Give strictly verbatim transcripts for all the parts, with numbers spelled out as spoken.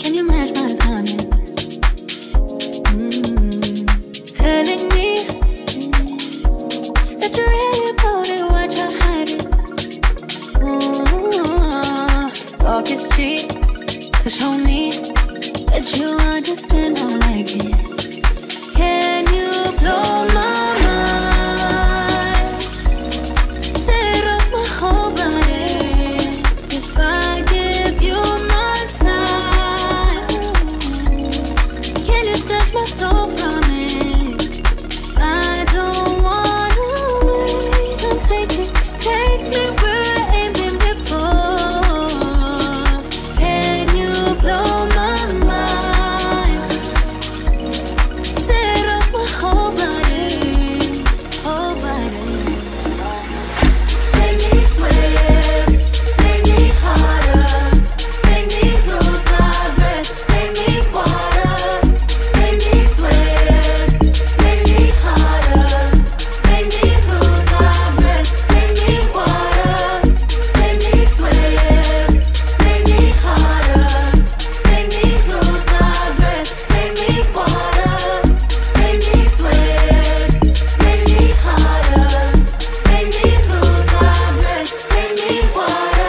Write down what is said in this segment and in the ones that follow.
Can you match my timing? Mm. Telling me that you're really about it, what you're hiding. Ooh, talk is cheap, so show me that you understand I like it. Can you blow my mind? Set off my whole body. If I give you my time, can you snatch my soul from it? I don't wanna wait. Don't take it, take me where I ain't been before. Can you blow my mind? Set off my whole body, whole body. Make me sweat, make me harder, make me lose my breath, make me water, make me sweat, make me harder, make me lose my breath, make me water, make me sweat, make me harder, make me lose my breath, make me water, make me sweat, make me harder, make me lose my breath, make me water.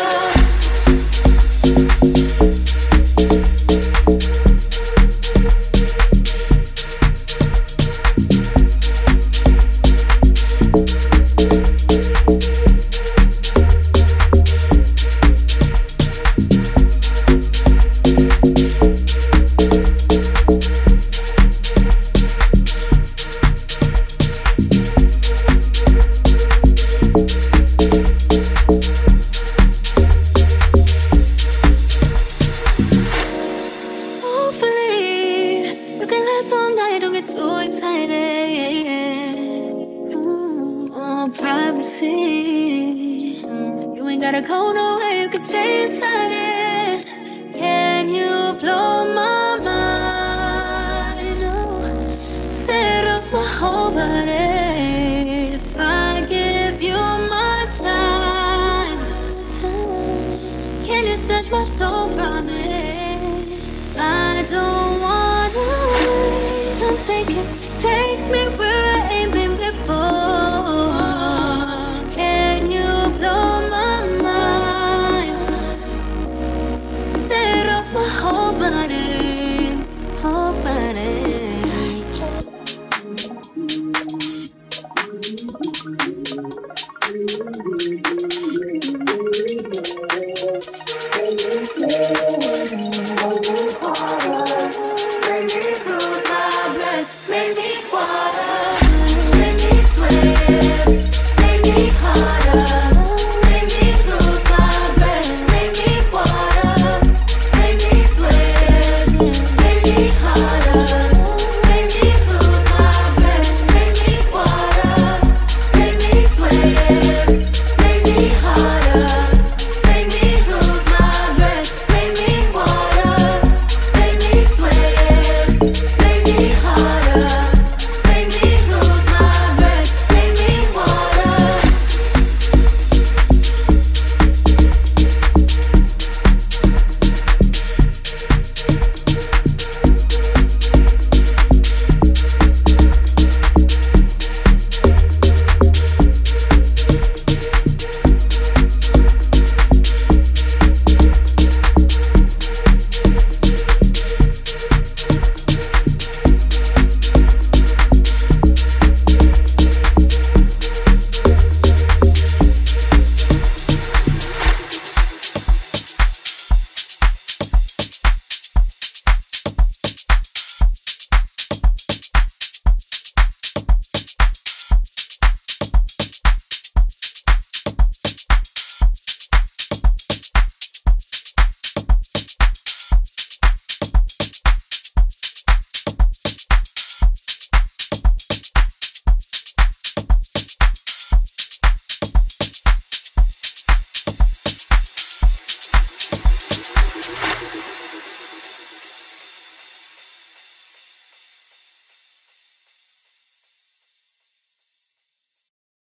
Hopefully, you can last all night, don't get too excited. Ooh, oh, privacy. You ain't gotta go nowhere, you can stay inside it. Can you blow my mind? Oh, set off my whole body. If I give you my time, can you snatch my soul from it? I don't wanna wait. Don't take it, take me where I ain't been before. Can you blow my mind? Set off my whole body.